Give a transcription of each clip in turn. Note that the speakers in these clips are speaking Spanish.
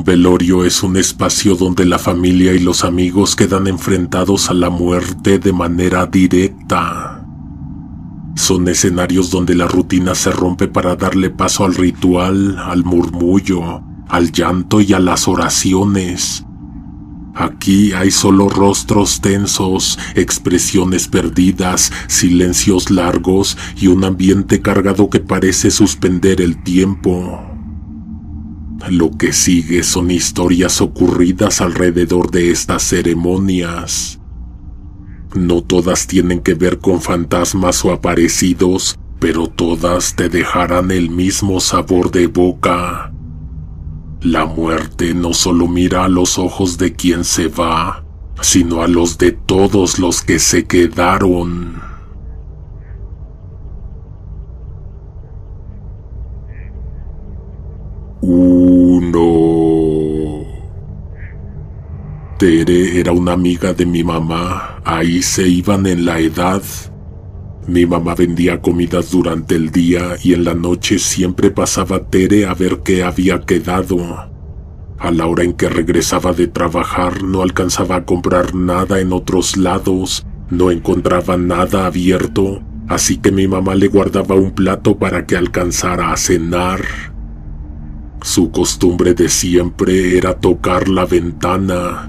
Un velorio es un espacio donde la familia y los amigos quedan enfrentados a la muerte de manera directa. Son escenarios donde la rutina se rompe para darle paso al ritual, al murmullo, al llanto y a las oraciones. Aquí hay solo rostros tensos, expresiones perdidas, silencios largos y un ambiente cargado que parece suspender el tiempo. Lo que sigue son historias ocurridas alrededor de estas ceremonias. No todas tienen que ver con fantasmas o aparecidos, pero todas te dejarán el mismo sabor de boca. La muerte no solo mira a los ojos de quien se va, sino a los de todos los que se quedaron. Tere era una amiga de mi mamá, ahí se iban en la edad. Mi mamá vendía comidas durante el día y en la noche siempre pasaba Tere a ver qué había quedado. A la hora en que regresaba de trabajar no alcanzaba a comprar nada en otros lados, no encontraba nada abierto, así que mi mamá le guardaba un plato para que alcanzara a cenar. Su costumbre de siempre era tocar la ventana.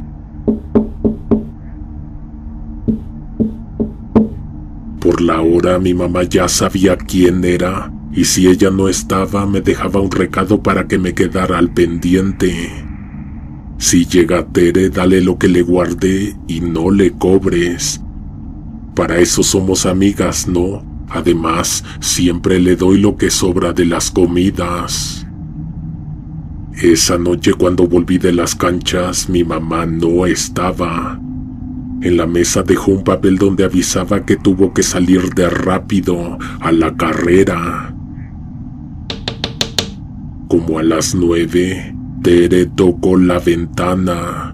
Por la hora mi mamá ya sabía quién era, y si ella no estaba me dejaba un recado para que me quedara al pendiente. Si llega Tere, dale lo que le guardé y no le cobres. Para eso somos amigas, ¿no? Además, siempre le doy lo que sobra de las comidas. Esa noche cuando volví de las canchas, mi mamá no estaba. En la mesa dejó un papel donde avisaba que tuvo que salir de rápido, a la carrera. Como a las 9, Tere tocó la ventana.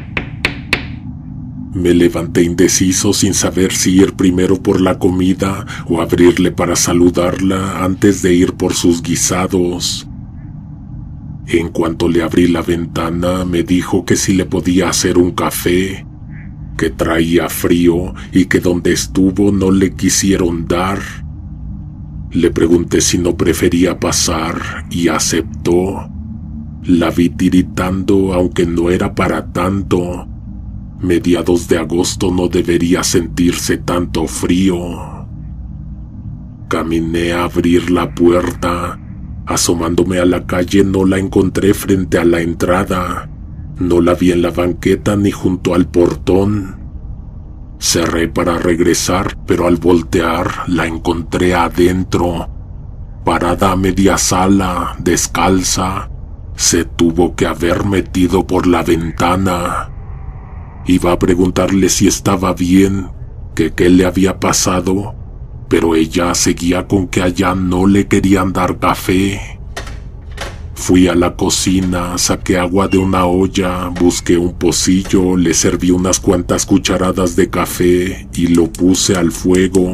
Me levanté indeciso sin saber si ir primero por la comida o abrirle para saludarla antes de ir por sus guisados. En cuanto le abrí la ventana, me dijo que si le podía hacer un café, que traía frío y que donde estuvo no le quisieron dar. Le pregunté si no prefería pasar y aceptó. La vi tiritando, aunque no era para tanto. Mediados de agosto no debería sentirse tanto frío. Caminé a abrir la puerta. Asomándome a la calle no la encontré frente a la entrada. No la vi en la banqueta ni junto al portón. Cerré para regresar, pero al voltear la encontré adentro, parada a media sala, descalza. Se tuvo que haber metido por la ventana. Iba a preguntarle si estaba bien, que qué le había pasado, pero ella seguía con que allá no le querían dar café. Fui a la cocina, saqué agua de una olla, busqué un pocillo, le serví unas cuantas cucharadas de café y lo puse al fuego.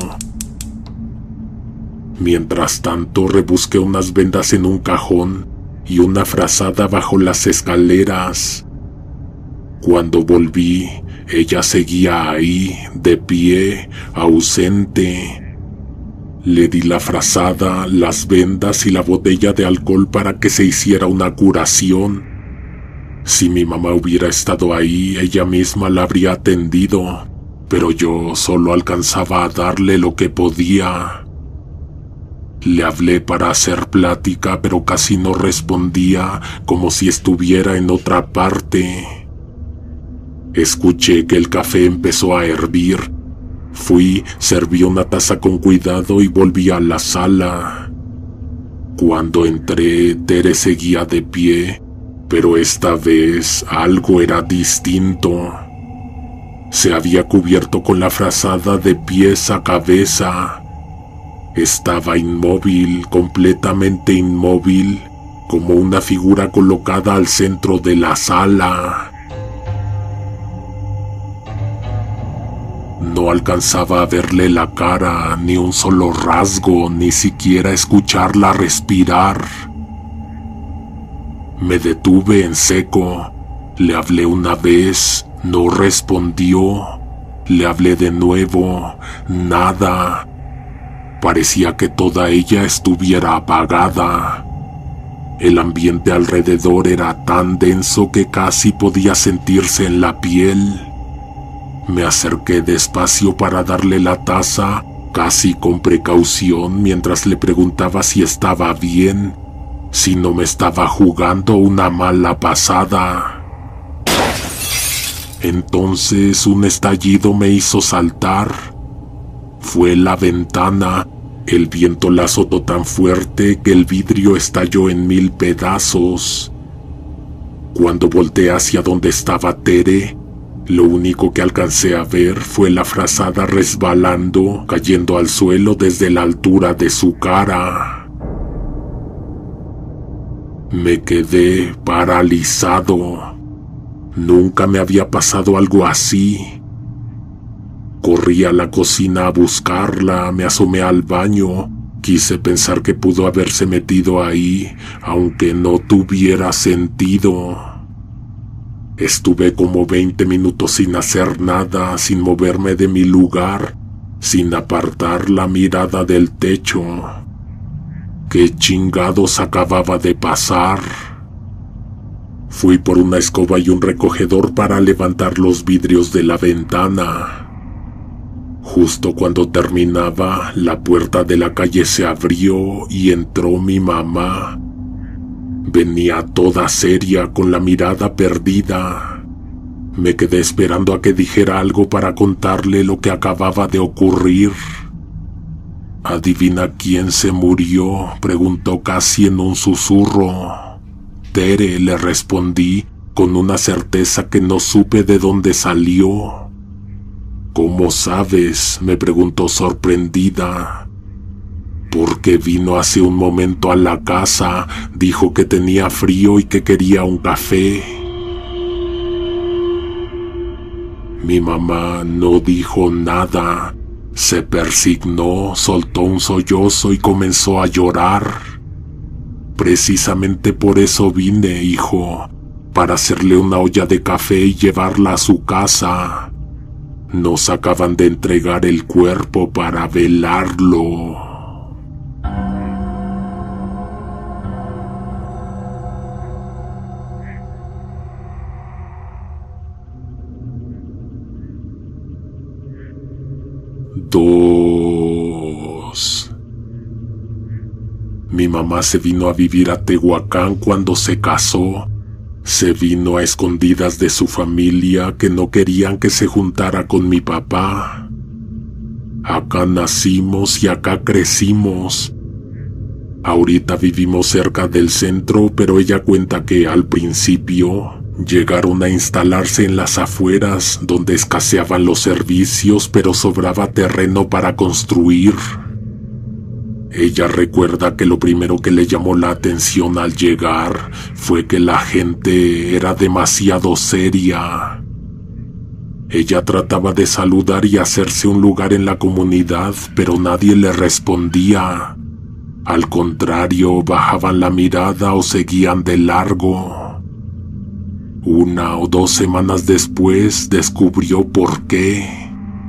Mientras tanto rebusqué unas vendas en un cajón y una frazada bajo las escaleras. Cuando volví, ella seguía ahí, de pie, ausente. Le di la frazada, las vendas y la botella de alcohol para que se hiciera una curación. Si mi mamá hubiera estado ahí, ella misma la habría atendido, pero yo solo alcanzaba a darle lo que podía. Le hablé para hacer plática, pero casi no respondía, como si estuviera en otra parte. Escuché que el café empezó a hervir. Fui, serví una taza con cuidado y volví a la sala. Cuando entré, Tere seguía de pie, pero esta vez algo era distinto. Se había cubierto con la frazada de pies a cabeza. Estaba inmóvil, completamente inmóvil, como una figura colocada al centro de la sala. No alcanzaba a verle la cara, ni un solo rasgo, ni siquiera escucharla respirar. Me detuve en seco. Le hablé una vez, no respondió. Le hablé de nuevo, nada. Parecía que toda ella estuviera apagada. El ambiente alrededor era tan denso que casi podía sentirse en la piel. Me acerqué despacio para darle la taza, casi con precaución, mientras le preguntaba si estaba bien, si no me estaba jugando una mala pasada. Entonces un estallido me hizo saltar. Fue la ventana. El viento la azotó tan fuerte que el vidrio estalló en 1000 pedazos. Cuando volteé hacia donde estaba Tere, lo único que alcancé a ver fue la frazada resbalando, cayendo al suelo desde la altura de su cara. Me quedé paralizado. Nunca me había pasado algo así. Corrí a la cocina a buscarla, me asomé al baño. Quise pensar que pudo haberse metido ahí, aunque no tuviera sentido. Estuve como 20 minutos sin hacer nada, sin moverme de mi lugar, sin apartar la mirada del techo. ¿Qué chingados acababa de pasar? Fui por una escoba y un recogedor para levantar los vidrios de la ventana. Justo cuando terminaba, la puerta de la calle se abrió y entró mi mamá. Venía toda seria, con la mirada perdida. Me quedé esperando a que dijera algo para contarle lo que acababa de ocurrir. ¿Adivina quién se murió?, preguntó casi en un susurro. Tere, le respondí, con una certeza que no supe de dónde salió. ¿Cómo sabes?, me preguntó sorprendida. Porque vino hace un momento a la casa, dijo que tenía frío y que quería un café. Mi mamá no dijo nada, se persignó, soltó un sollozo y comenzó a llorar. Precisamente por eso vine, hijo, para hacerle una olla de café y llevarla a su casa. Nos acaban de entregar el cuerpo para velarlo. Mi mamá se vino a vivir a Tehuacán cuando se casó. Se vino a escondidas de su familia, que no querían que se juntara con mi papá. Acá nacimos y acá crecimos. Ahorita vivimos cerca del centro, pero ella cuenta que al principio llegaron a instalarse en las afueras, donde escaseaban los servicios, pero sobraba terreno para construir. Ella recuerda que lo primero que le llamó la atención al llegar fue que la gente era demasiado seria. Ella trataba de saludar y hacerse un lugar en la comunidad, pero nadie le respondía. Al contrario, bajaban la mirada o seguían de largo. 1 o 2 semanas después descubrió por qué.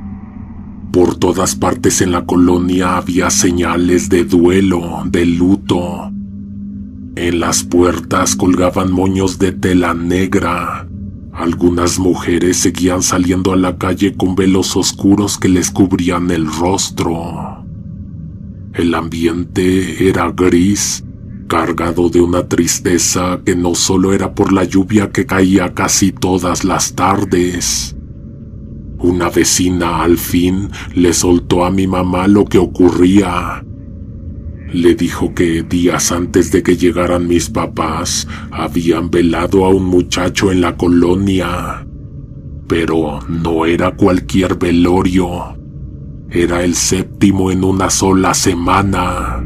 Por todas partes en la colonia había señales de duelo, de luto. En las puertas colgaban moños de tela negra. Algunas mujeres seguían saliendo a la calle con velos oscuros que les cubrían el rostro. El ambiente era gris, cargado de una tristeza que no solo era por la lluvia que caía casi todas las tardes. Una vecina al fin le soltó a mi mamá lo que ocurría. Le dijo que días antes de que llegaran mis papás habían velado a un muchacho en la colonia. Pero no era cualquier velorio. Era el 7º en una sola semana.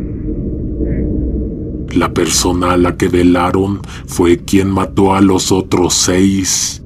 La persona a la que velaron fue quien mató a los otros 6.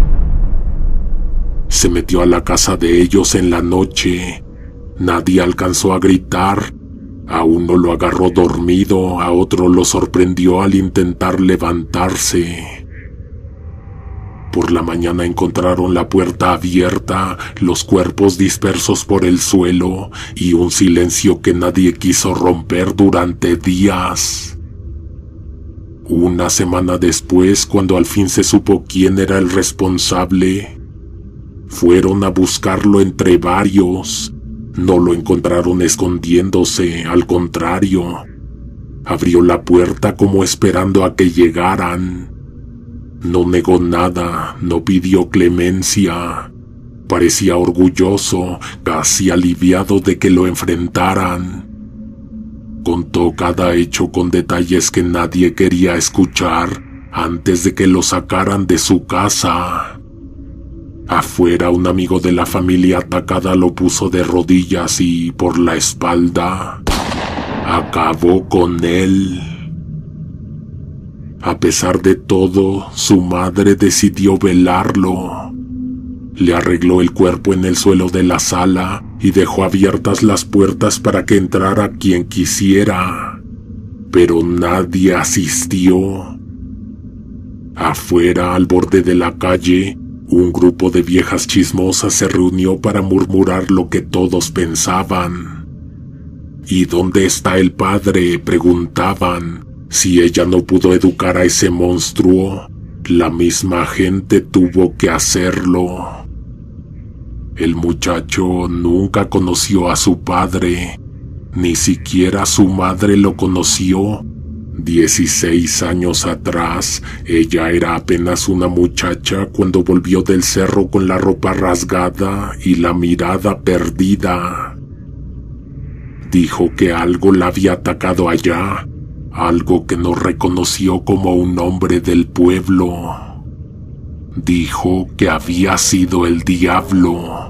Se metió a la casa de ellos en la noche. Nadie alcanzó a gritar. A uno lo agarró dormido, a otro lo sorprendió al intentar levantarse. Por la mañana encontraron la puerta abierta, los cuerpos dispersos por el suelo y un silencio que nadie quiso romper durante días. Una semana después, cuando al fin se supo quién era el responsable, fueron a buscarlo entre varios. No lo encontraron escondiéndose, al contrario. Abrió la puerta como esperando a que llegaran. No negó nada, no pidió clemencia. Parecía orgulloso, casi aliviado de que lo enfrentaran. Contó cada hecho con detalles que nadie quería escuchar antes de que lo sacaran de su casa. Afuera, un amigo de la familia atacada lo puso de rodillas y, por la espalda, acabó con él. A pesar de todo, su madre decidió velarlo. Le arregló el cuerpo en el suelo de la sala y dejó abiertas las puertas para que entrara quien quisiera. Pero nadie asistió. Afuera, al borde de la calle, un grupo de viejas chismosas se reunió para murmurar lo que todos pensaban. ¿Y dónde está el padre?, preguntaban. Si ella no pudo educar a ese monstruo, la misma gente tuvo que hacerlo. El muchacho nunca conoció a su padre, ni siquiera su madre lo conoció. 16 años atrás, ella era apenas una muchacha cuando volvió del cerro con la ropa rasgada y la mirada perdida. Dijo que algo la había atacado allá, algo que no reconoció como un hombre del pueblo. Dijo que había sido el diablo.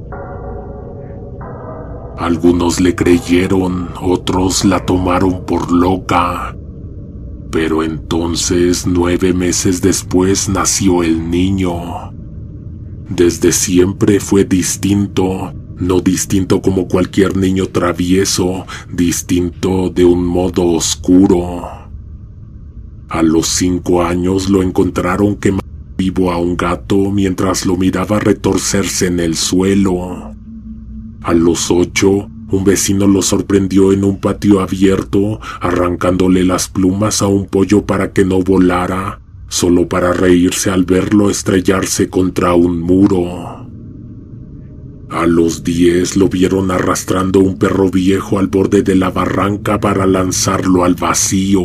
Algunos le creyeron, otros la tomaron por loca. Pero entonces, 9 meses después, nació el niño. Desde siempre fue distinto, no distinto como cualquier niño travieso, distinto de un modo oscuro. A los 5 años lo encontraron quemando vivo a un gato mientras lo miraba retorcerse en el suelo. A los 8, un vecino lo sorprendió en un patio abierto, arrancándole las plumas a un pollo para que no volara, solo para reírse al verlo estrellarse contra un muro. A los 10 lo vieron arrastrando un perro viejo al borde de la barranca para lanzarlo al vacío.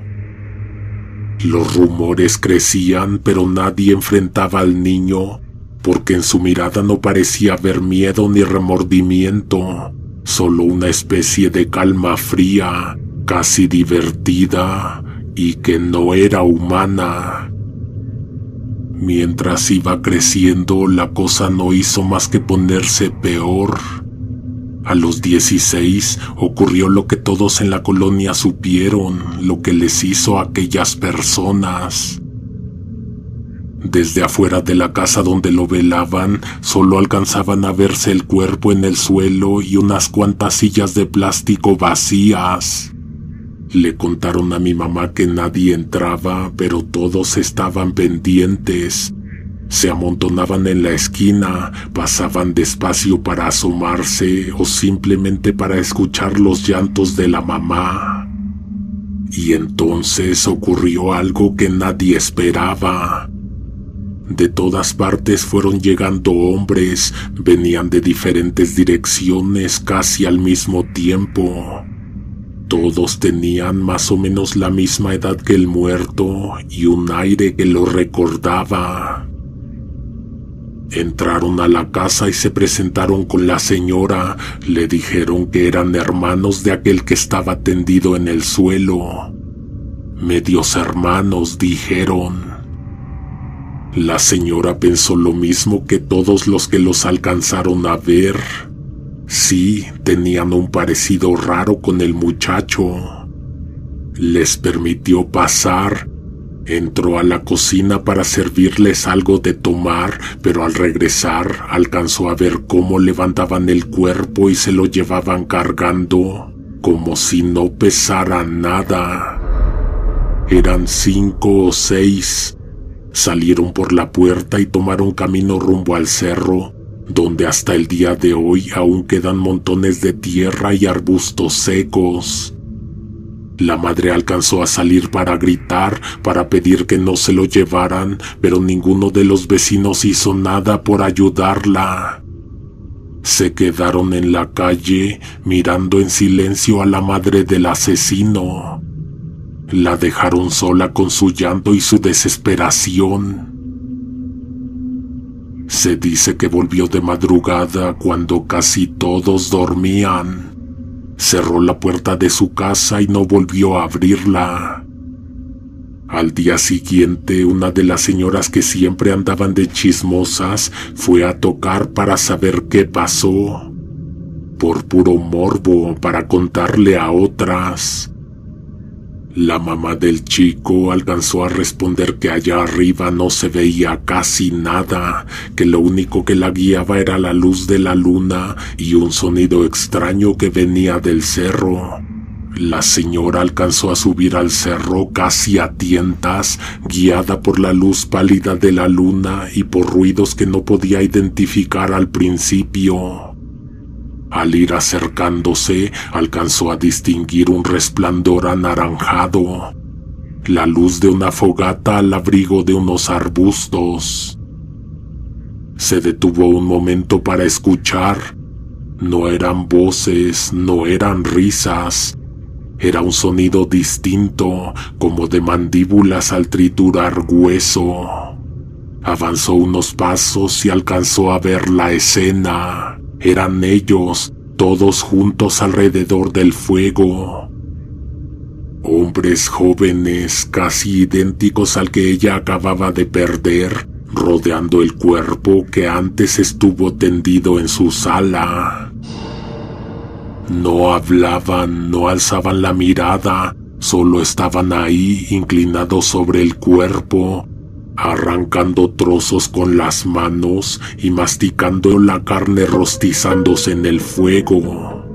Los rumores crecían, pero nadie enfrentaba al niño, porque en su mirada no parecía haber miedo ni remordimiento, solo una especie de calma fría, casi divertida, y que no era humana. Mientras iba creciendo, la cosa no hizo más que ponerse peor. A los 16 ocurrió lo que todos en la colonia supieron, lo que les hizo a aquellas personas. Desde afuera de la casa donde lo velaban, solo alcanzaban a verse el cuerpo en el suelo y unas cuantas sillas de plástico vacías. Le contaron a mi mamá que nadie entraba, pero todos estaban pendientes. Se amontonaban en la esquina, pasaban despacio para asomarse o simplemente para escuchar los llantos de la mamá. Y entonces ocurrió algo que nadie esperaba. De todas partes fueron llegando hombres, venían de diferentes direcciones casi al mismo tiempo. Todos tenían más o menos la misma edad que el muerto y un aire que lo recordaba. Entraron a la casa y se presentaron con la señora. Le dijeron que eran hermanos de aquel que estaba tendido en el suelo. Medios hermanos, dijeron. La señora pensó lo mismo que todos los que los alcanzaron a ver. Sí, tenían un parecido raro con el muchacho. Les permitió pasar. Entró a la cocina para servirles algo de tomar, pero al regresar alcanzó a ver cómo levantaban el cuerpo y se lo llevaban cargando. como si no pesara nada. Eran 5 o 6. Salieron por la puerta y tomaron camino rumbo al cerro, donde hasta el día de hoy aún quedan montones de tierra y arbustos secos. La madre alcanzó a salir para gritar, para pedir que no se lo llevaran, pero ninguno de los vecinos hizo nada por ayudarla. Se quedaron en la calle mirando en silencio a la madre del asesino. La dejaron sola con su llanto y su desesperación. Se dice que volvió de madrugada cuando casi todos dormían. Cerró la puerta de su casa y no volvió a abrirla. Al día siguiente, una de las señoras que siempre andaban de chismosas fue a tocar para saber qué pasó, por puro morbo, para contarle a otras. La mamá del chico alcanzó a responder que allá arriba no se veía casi nada, que lo único que la guiaba era la luz de la luna y un sonido extraño que venía del cerro. La señora alcanzó a subir al cerro casi a tientas, guiada por la luz pálida de la luna y por ruidos que no podía identificar al principio. Al ir acercándose, alcanzó a distinguir un resplandor anaranjado, la luz de una fogata al abrigo de unos arbustos. Se detuvo un momento para escuchar. No eran voces, no eran risas. Era un sonido distinto, como de mandíbulas al triturar hueso. Avanzó unos pasos y alcanzó a ver la escena. Eran ellos, todos juntos alrededor del fuego. Hombres jóvenes, casi idénticos al que ella acababa de perder, rodeando el cuerpo que antes estuvo tendido en su sala. No hablaban, no alzaban la mirada, solo estaban ahí, inclinados sobre el cuerpo, arrancando trozos con las manos y masticando la carne rostizándose en el fuego.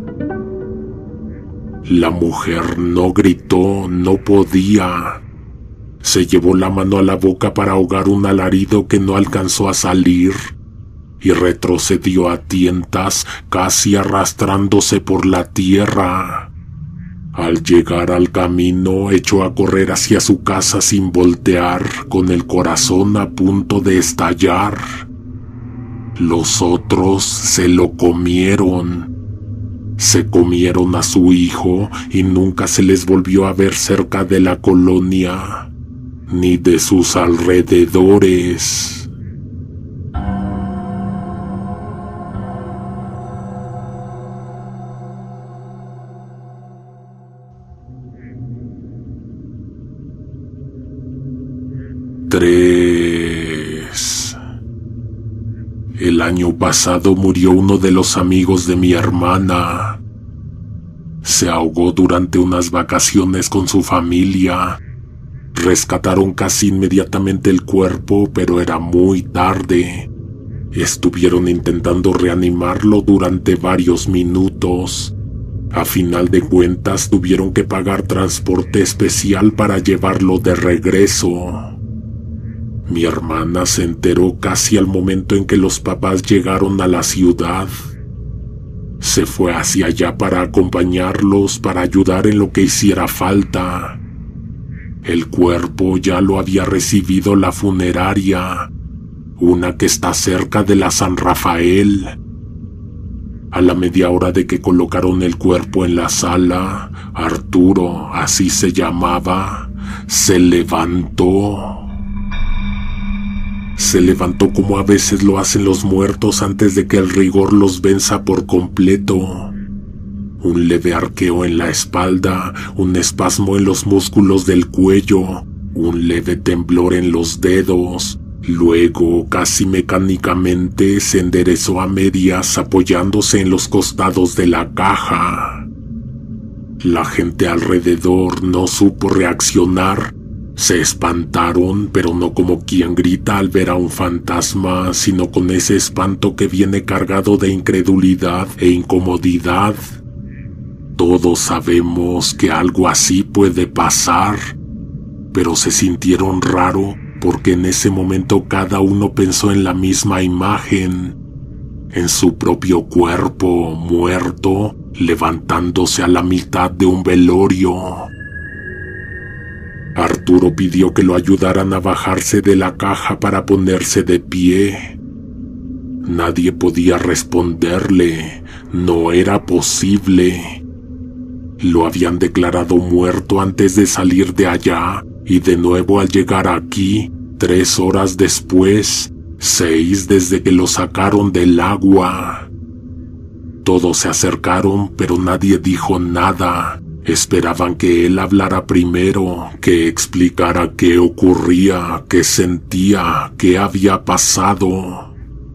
La mujer no gritó, no podía. Se llevó la mano a la boca para ahogar un alarido que no alcanzó a salir y retrocedió a tientas, casi arrastrándose por la tierra. Al llegar al camino, echó a correr hacia su casa sin voltear, con el corazón a punto de estallar. Los otros se lo comieron. Se comieron a su hijo y nunca se les volvió a ver cerca de la colonia, ni de sus alrededores. El año pasado murió uno de los amigos de mi hermana. Se ahogó durante unas vacaciones con su familia. Rescataron casi inmediatamente el cuerpo, pero era muy tarde. Estuvieron intentando reanimarlo durante varios minutos. A final de cuentas, tuvieron que pagar transporte especial para llevarlo de regreso. Mi hermana se enteró casi al momento en que los papás llegaron a la ciudad. Se fue hacia allá para acompañarlos, para ayudar en lo que hiciera falta. El cuerpo ya lo había recibido la funeraria, una que está cerca de la San Rafael. A la media hora de que colocaron el cuerpo en la sala, Arturo, así se llamaba, se levantó. Se levantó como a veces lo hacen los muertos antes de que el rigor los venza por completo. Un leve arqueo en la espalda, un espasmo en los músculos del cuello, un leve temblor en los dedos. Luego, casi mecánicamente, se enderezó a medias apoyándose en los costados de la caja. La gente alrededor no supo reaccionar. Se espantaron, pero no como quien grita al ver a un fantasma, sino con ese espanto que viene cargado de incredulidad e incomodidad. Todos sabemos que algo así puede pasar, pero se sintieron raro porque en ese momento cada uno pensó en la misma imagen, en su propio cuerpo muerto, levantándose a la mitad de un velorio. Arturo pidió que lo ayudaran a bajarse de la caja para ponerse de pie. Nadie podía responderle, no era posible. Lo habían declarado muerto antes de salir de allá y de nuevo al llegar aquí, 3 horas después, 6 desde que lo sacaron del agua. Todos se acercaron, pero nadie dijo nada. Esperaban que él hablara primero, que explicara qué ocurría, qué sentía, qué había pasado.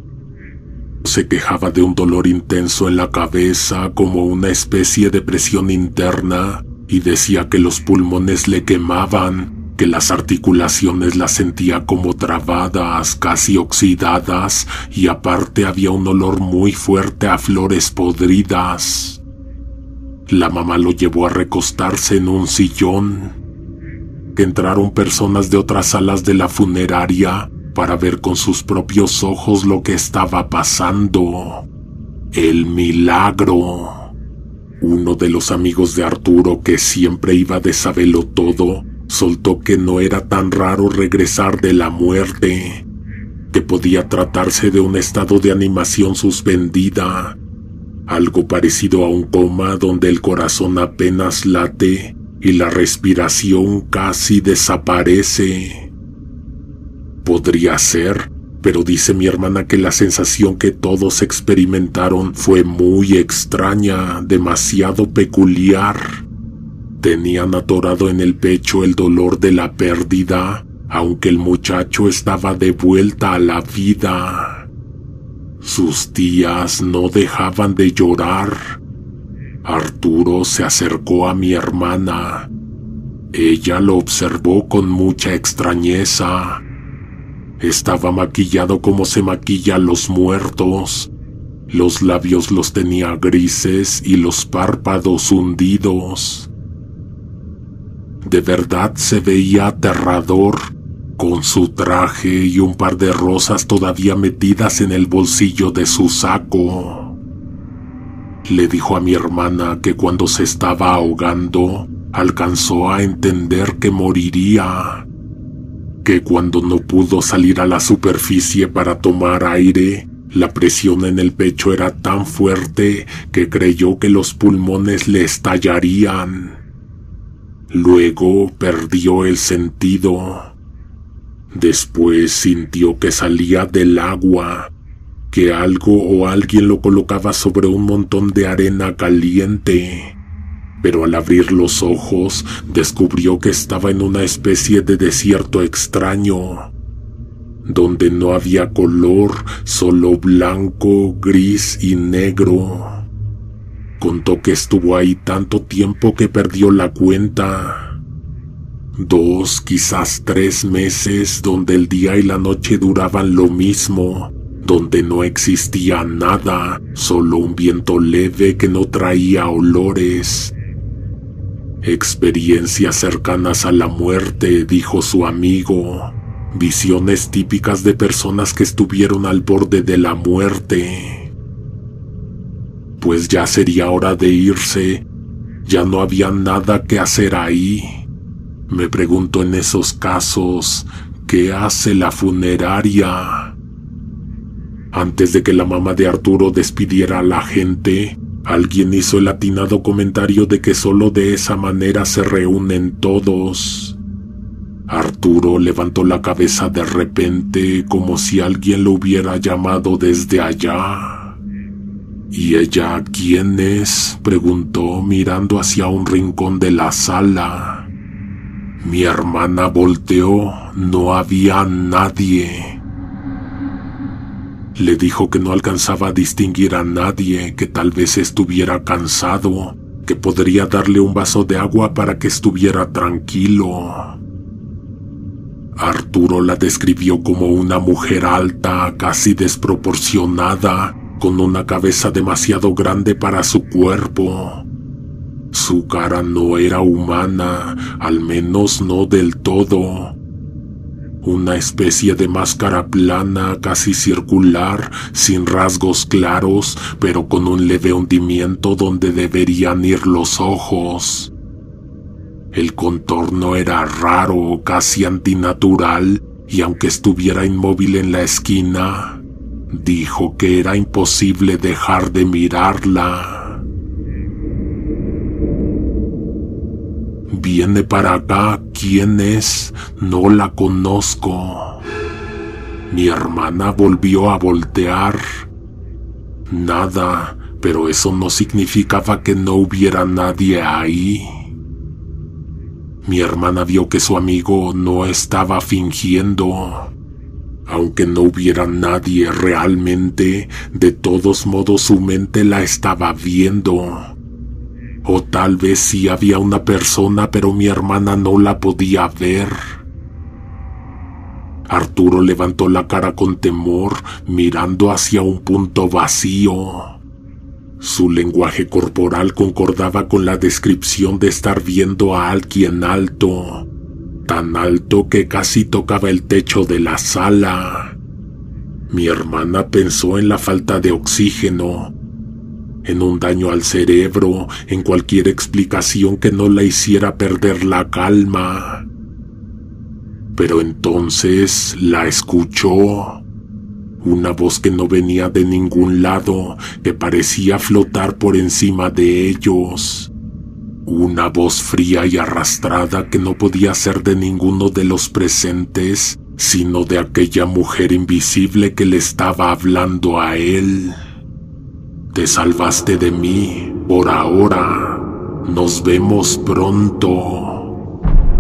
Se quejaba de un dolor intenso en la cabeza, como una especie de presión interna, y decía que los pulmones le quemaban, que las articulaciones las sentía como trabadas, casi oxidadas, y aparte había un olor muy fuerte a flores podridas. La mamá lo llevó a recostarse en un sillón. Entraron personas de otras salas de la funeraria para ver con sus propios ojos lo que estaba pasando. El milagro. Uno de los amigos de Arturo, que siempre iba de sabelotodo, soltó que no era tan raro regresar de la muerte, que podía tratarse de un estado de animación suspendida, algo parecido a un coma donde el corazón apenas late y la respiración casi desaparece. Podría ser, pero dice mi hermana que la sensación que todos experimentaron fue muy extraña, demasiado peculiar. Tenían atorado en el pecho el dolor de la pérdida, aunque el muchacho estaba de vuelta a la vida. Sus tías no dejaban de llorar. Arturo se acercó a mi hermana. Ella lo observó con mucha extrañeza. Estaba maquillado como se maquilla a los muertos. Los labios los tenía grises y los párpados hundidos. De verdad se veía aterrador, con su traje y un par de rosas todavía metidas en el bolsillo de su saco. Le dijo a mi hermana que cuando se estaba ahogando, alcanzó a entender que moriría, que cuando no pudo salir a la superficie para tomar aire, la presión en el pecho era tan fuerte que creyó que los pulmones le estallarían. Luego perdió el sentido. Después sintió que salía del agua, que algo o alguien lo colocaba sobre un montón de arena caliente. Pero al abrir los ojos, descubrió que estaba en una especie de desierto extraño, donde no había color, solo blanco, gris y negro. Contó que estuvo ahí tanto tiempo que perdió la cuenta. 2, quizás 3 meses, donde el día y la noche duraban lo mismo, donde no existía nada, solo un viento leve que no traía olores. Experiencias cercanas a la muerte, dijo su amigo. Visiones típicas de personas que estuvieron al borde de la muerte. Pues ya sería hora de irse. Ya no había nada que hacer ahí. Me pregunto en esos casos, ¿qué hace la funeraria? Antes de que la mamá de Arturo despidiera a la gente, alguien hizo el atinado comentario de que solo de esa manera se reúnen todos. Arturo levantó la cabeza de repente, como si alguien lo hubiera llamado desde allá. ¿Y ella quién es?, preguntó mirando hacia un rincón de la sala. Mi hermana volteó, no había nadie. Le dijo que no alcanzaba a distinguir a nadie, que tal vez estuviera cansado, que podría darle un vaso de agua para que estuviera tranquilo. Arturo la describió como una mujer alta, casi desproporcionada, con una cabeza demasiado grande para su cuerpo. Su cara no era humana, al menos no del todo. Una especie de máscara plana, casi circular, sin rasgos claros, pero con un leve hundimiento donde deberían ir los ojos. El contorno era raro, casi antinatural, y aunque estuviera inmóvil en la esquina, dijo que era imposible dejar de mirarla. «Viene para acá, ¿quién es? No la conozco». Mi hermana volvió a voltear. Nada, pero eso no significaba que no hubiera nadie ahí. Mi hermana vio que su amigo no estaba fingiendo. Aunque no hubiera nadie realmente, de todos modos su mente la estaba viendo. O tal vez sí había una persona, pero mi hermana no la podía ver. Arturo levantó la cara con temor, mirando hacia un punto vacío. Su lenguaje corporal concordaba con la descripción de estar viendo a alguien alto, tan alto que casi tocaba el techo de la sala. Mi hermana pensó en la falta de oxígeno, en un daño al cerebro, en cualquier explicación que no la hiciera perder la calma. Pero entonces la escuchó. Una voz que no venía de ningún lado, que parecía flotar por encima de ellos. Una voz fría y arrastrada que no podía ser de ninguno de los presentes, sino de aquella mujer invisible que le estaba hablando a él. «Te salvaste de mí, por ahora. Nos vemos pronto».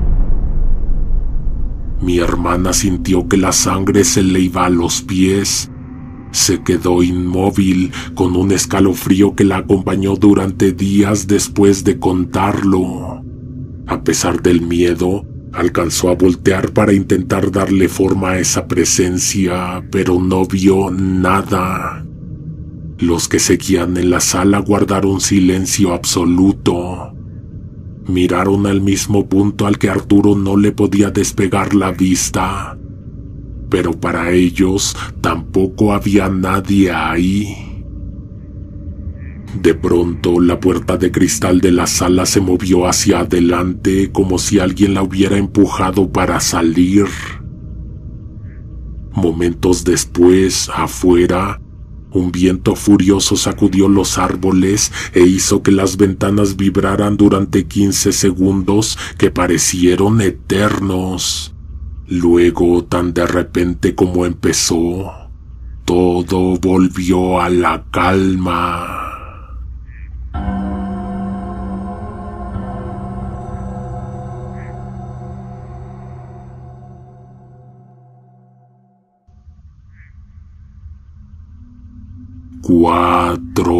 Mi hermana sintió que la sangre se le iba a los pies. Se quedó inmóvil, con un escalofrío que la acompañó durante días después de contarlo. A pesar del miedo, alcanzó a voltear para intentar darle forma a esa presencia, pero no vio nada. Los que seguían en la sala guardaron silencio absoluto. Miraron al mismo punto al que Arturo no le podía despegar la vista, pero para ellos tampoco había nadie ahí. De pronto, la puerta de cristal de la sala se movió hacia adelante como si alguien la hubiera empujado para salir. Momentos después, afuera, un viento furioso sacudió los árboles e hizo que las ventanas vibraran durante 15 segundos que parecieron eternos. Luego, tan de repente como empezó, todo volvió a la calma. Cuatro.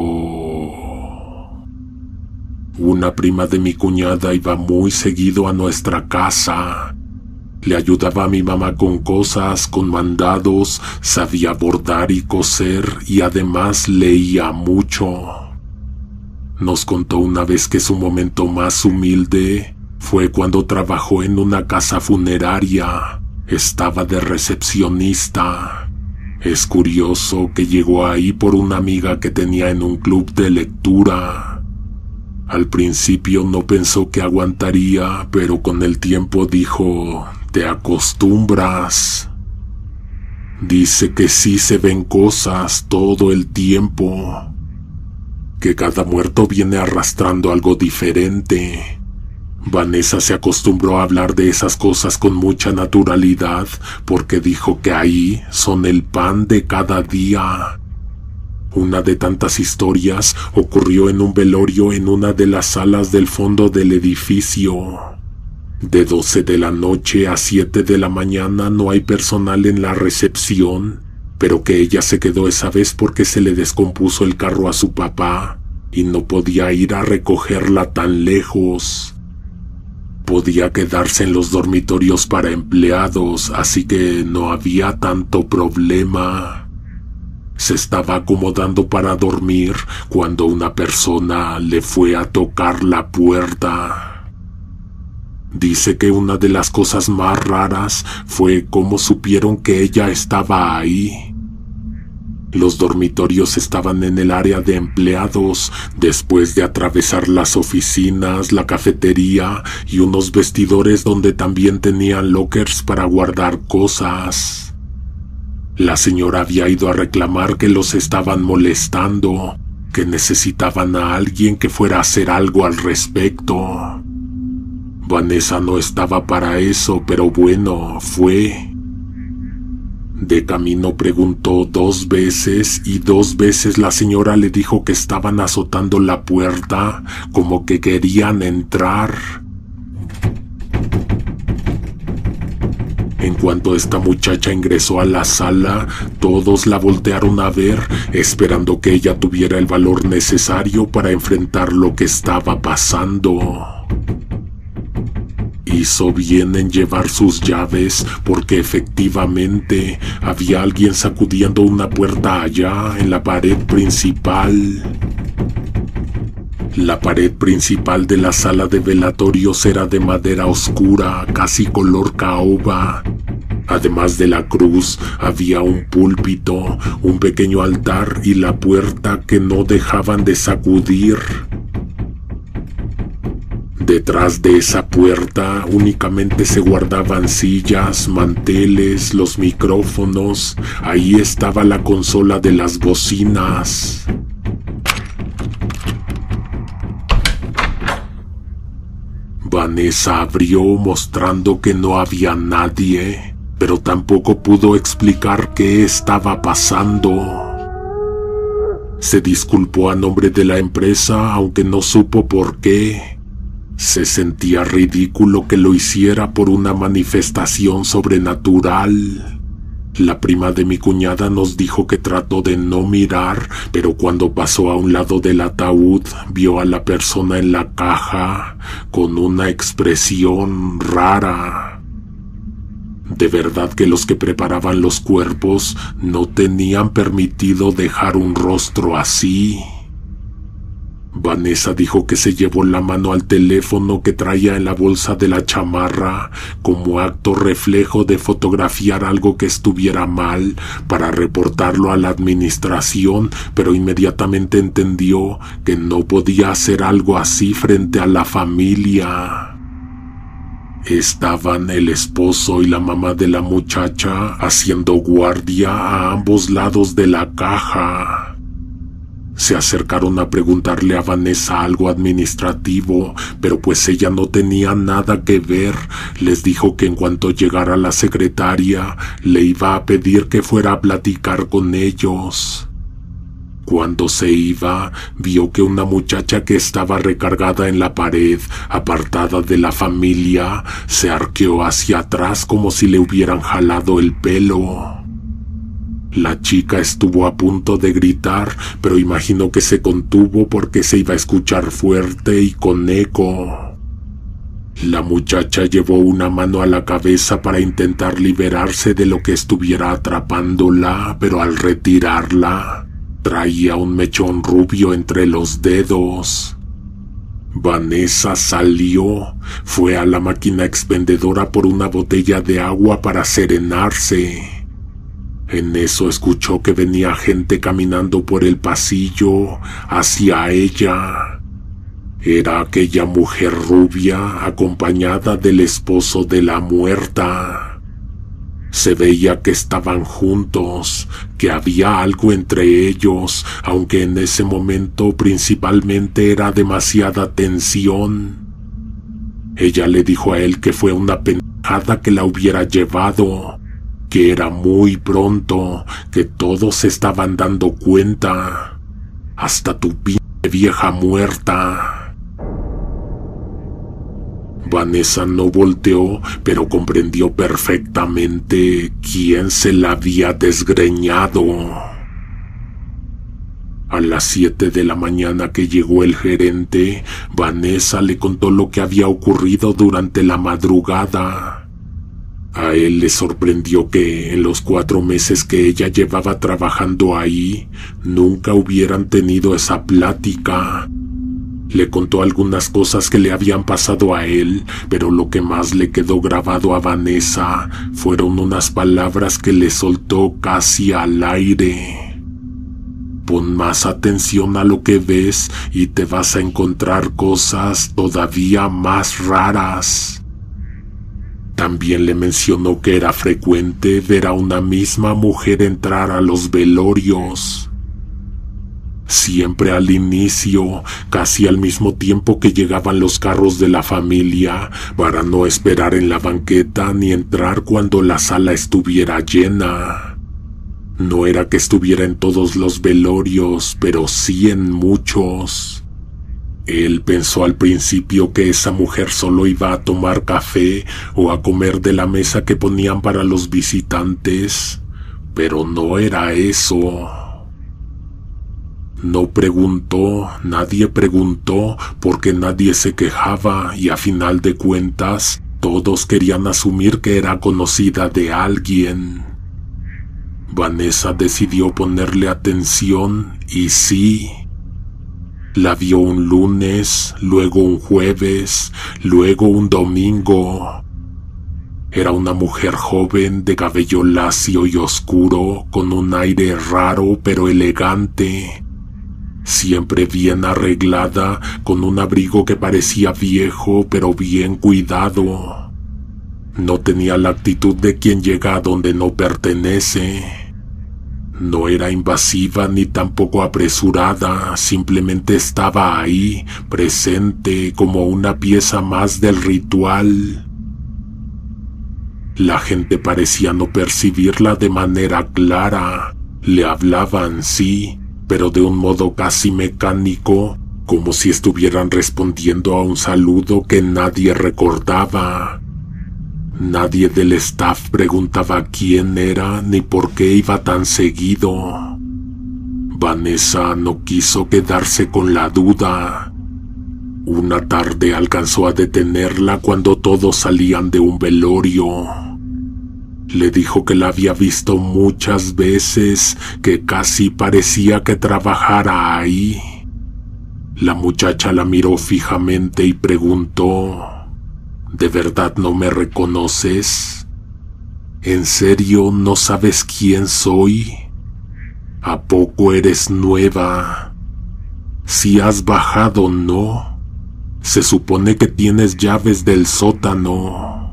Una prima de mi cuñada iba muy seguido a nuestra casa. Le ayudaba a mi mamá con cosas, con mandados, sabía bordar y coser y además leía mucho. Nos contó una vez que su momento más humilde fue cuando trabajó en una casa funeraria. Estaba de recepcionista. Es curioso que llegó ahí por una amiga que tenía en un club de lectura. Al principio no pensó que aguantaría, pero con el tiempo dijo: «Te acostumbras». Dice que sí se ven cosas todo el tiempo, que cada muerto viene arrastrando algo diferente. Vanessa se acostumbró a hablar de esas cosas con mucha naturalidad porque dijo que ahí son el pan de cada día. Una de tantas historias ocurrió en un velorio en una de las salas del fondo del edificio. De 12 de la noche a 7 de la mañana no hay personal en la recepción, pero que ella se quedó esa vez porque se le descompuso el carro a su papá y no podía ir a recogerla tan lejos. Podía quedarse en los dormitorios para empleados, así que no había tanto problema. se estaba acomodando para dormir cuando una persona le fue a tocar la puerta. Dice que una de las cosas más raras fue cómo supieron que ella estaba ahí. Los dormitorios estaban en el área de empleados, después de atravesar las oficinas, la cafetería y unos vestidores donde también tenían lockers para guardar cosas. La señora había ido a reclamar que los estaban molestando, que necesitaban a alguien que fuera a hacer algo al respecto. Vanessa no estaba para eso, pero bueno, fue. De camino preguntó 2 veces y 2 veces la señora le dijo que estaban azotando la puerta, como que querían entrar. En cuanto esta muchacha ingresó a la sala, todos la voltearon a ver, esperando que ella tuviera el valor necesario para enfrentar lo que estaba pasando. Hizo bien en llevar sus llaves porque efectivamente había alguien sacudiendo una puerta allá en la pared principal. La pared principal de la sala de velatorios era de madera oscura, casi color caoba. Además de la cruz, había un púlpito, un pequeño altar y la puerta que no dejaban de sacudir. Detrás de esa puerta únicamente se guardaban sillas, manteles, los micrófonos. Ahí estaba la consola de las bocinas. Vanessa abrió mostrando que no había nadie, pero tampoco pudo explicar qué estaba pasando. Se disculpó a nombre de la empresa, aunque no supo por qué. Se sentía ridículo que lo hiciera por una manifestación sobrenatural. La prima de mi cuñada nos dijo que trató de no mirar, pero cuando pasó a un lado del ataúd, vio a la persona en la caja con una expresión rara. De verdad que los que preparaban los cuerpos no tenían permitido dejar un rostro así. Vanessa dijo que se llevó la mano al teléfono que traía en la bolsa de la chamarra como acto reflejo de fotografiar algo que estuviera mal para reportarlo a la administración, pero inmediatamente entendió que no podía hacer algo así frente a la familia. Estaban el esposo y la mamá de la muchacha haciendo guardia a ambos lados de la caja. Se acercaron a preguntarle a Vanessa algo administrativo, pero pues ella no tenía nada que ver. Les dijo que en cuanto llegara la secretaria, le iba a pedir que fuera a platicar con ellos. Cuando se iba, vio que una muchacha que estaba recargada en la pared, apartada de la familia, se arqueó hacia atrás como si le hubieran jalado el pelo. La chica estuvo a punto de gritar, pero imaginó que se contuvo porque se iba a escuchar fuerte y con eco. La muchacha llevó una mano a la cabeza para intentar liberarse de lo que estuviera atrapándola, pero al retirarla, traía un mechón rubio entre los dedos. Vanessa salió, fue a la máquina expendedora por una botella de agua para serenarse. En eso escuchó que venía gente caminando por el pasillo hacia ella. Era aquella mujer rubia acompañada del esposo de la muerta. Se veía que estaban juntos, que había algo entre ellos, aunque en ese momento principalmente era demasiada tensión. Ella le dijo a él que fue una pendejada que la hubiera llevado, que era muy pronto, que todos se estaban dando cuenta, hasta tu pinche vieja muerta. Vanessa no volteó, pero comprendió perfectamente quién se la había desgreñado. A las 7 de la mañana que llegó el gerente, Vanessa le contó lo que había ocurrido durante la madrugada. A él le sorprendió que en los 4 meses que ella llevaba trabajando ahí, nunca hubieran tenido esa plática. Le contó algunas cosas que le habían pasado a él, pero lo que más le quedó grabado a Vanessa fueron unas palabras que le soltó casi al aire. Pon más atención a lo que ves y te vas a encontrar cosas todavía más raras. También le mencionó que era frecuente ver a una misma mujer entrar a los velorios. Siempre al inicio, casi al mismo tiempo que llegaban los carros de la familia, para no esperar en la banqueta ni entrar cuando la sala estuviera llena. No era que estuviera en todos los velorios, pero sí en muchos. Él pensó al principio que esa mujer solo iba a tomar café o a comer de la mesa que ponían para los visitantes, pero no era eso. No preguntó, nadie preguntó, porque nadie se quejaba y a final de cuentas todos querían asumir que era conocida de alguien. Vanessa decidió ponerle atención y sí. La vio un lunes, luego un jueves, luego un domingo. Era una mujer joven de cabello lacio y oscuro, con un aire raro pero elegante. Siempre bien arreglada, con un abrigo que parecía viejo pero bien cuidado. No tenía la actitud de quien llega a donde no pertenece. No era invasiva ni tampoco apresurada, simplemente estaba ahí, presente como una pieza más del ritual. La gente parecía no percibirla de manera clara. Le hablaban, sí, pero de un modo casi mecánico, como si estuvieran respondiendo a un saludo que nadie recordaba. Nadie del staff preguntaba quién era ni por qué iba tan seguido. Vanessa no quiso quedarse con la duda. Una tarde alcanzó a detenerla cuando todos salían de un velorio. Le dijo que la había visto muchas veces, que casi parecía que trabajara ahí. La muchacha la miró fijamente y preguntó: ¿De verdad no me reconoces? ¿En serio no sabes quién soy? ¿A poco eres nueva? Si has bajado, ¿no? Se supone que tienes llaves del sótano.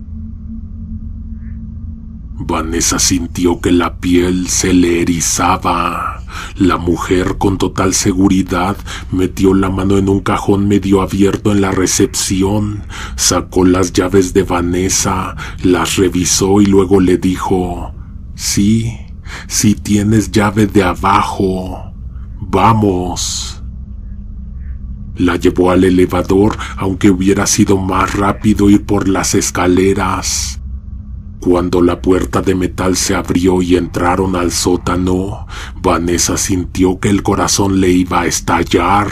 Vanessa sintió que la piel se le erizaba. La mujer, con total seguridad, metió la mano en un cajón medio abierto en la recepción, sacó las llaves de Vanessa, las revisó y luego le dijo: sí tienes llave de abajo, vamos. La llevó al elevador, aunque hubiera sido más rápido ir por las escaleras. Cuando la puerta de metal se abrió y entraron al sótano, Vanessa sintió que el corazón le iba a estallar.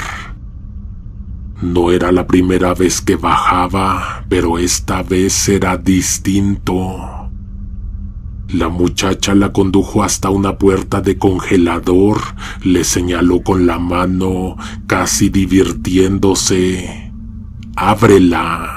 No era la primera vez que bajaba, pero esta vez era distinto. La muchacha la condujo hasta una puerta de congelador, le señaló con la mano, casi divirtiéndose: «Ábrela».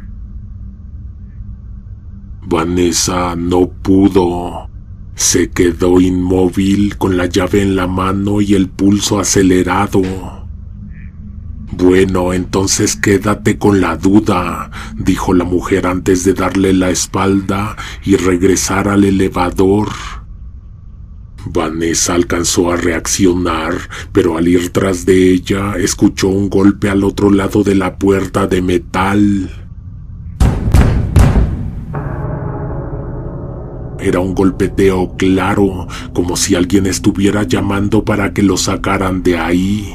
Vanessa no pudo. Se quedó inmóvil con la llave en la mano y el pulso acelerado. «Bueno, entonces quédate con la duda», dijo la mujer antes de darle la espalda y regresar al elevador. Vanessa alcanzó a reaccionar, pero al ir tras de ella, escuchó un golpe al otro lado de la puerta de metal. Era un golpeteo claro, como si alguien estuviera llamando para que lo sacaran de ahí.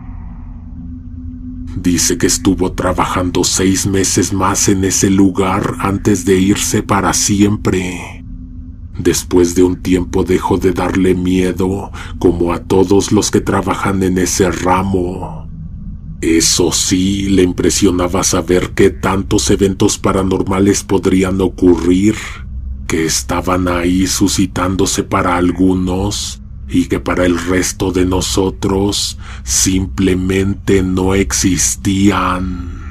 Dice que estuvo trabajando 6 meses más en ese lugar antes de irse para siempre. Después de un tiempo dejó de darle miedo, como a todos los que trabajan en ese ramo. Eso sí, le impresionaba saber qué tantos eventos paranormales podrían ocurrir. que estaban ahí suscitándose para algunos y que para el resto de nosotros simplemente no existían.